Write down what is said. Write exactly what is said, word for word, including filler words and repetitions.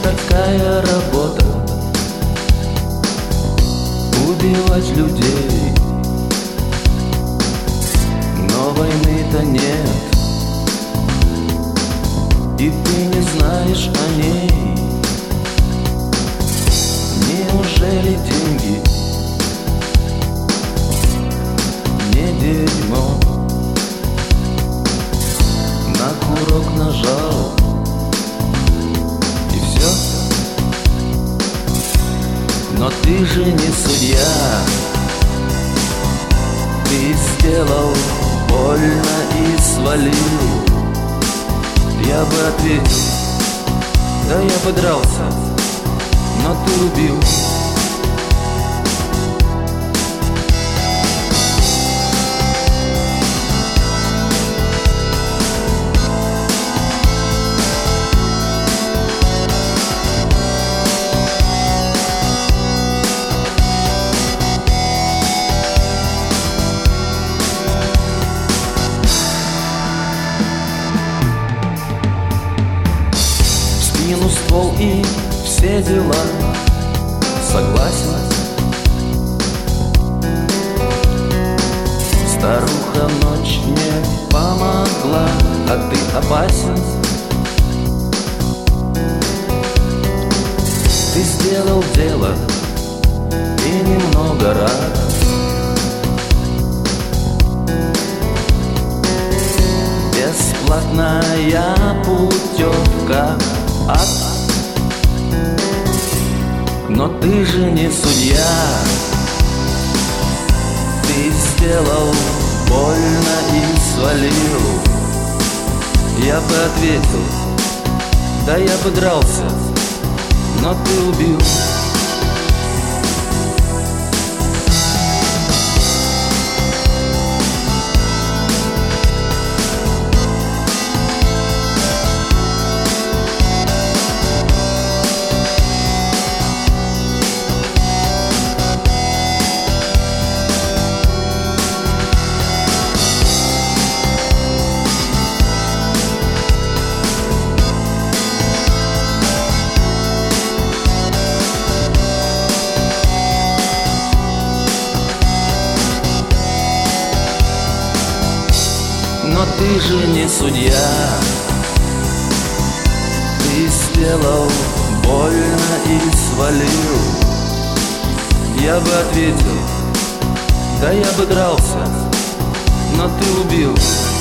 такая работа — убивать людей. Но войны-то нет, и ты не знаешь о ней. Неужели деньги не дерьмо? На курок нажал, и все. Но ты же не судья. Ты сделал больно и свалил. Я бы ответил, да я бы дрался, но ты убил. Скину ствол и все дела, согласен. Старуха ночь мне помогла, а ты опасен. Ты сделал дело и немного рад. Бесплатная путевка, ад. Но ты же не судья. Ты сделал больно и свалил. Я бы ответил, да я бы дрался, но ты убил. Но ты же не судья. Ты сделал больно и свалил. Я бы ответил, да я бы дрался, но ты убил.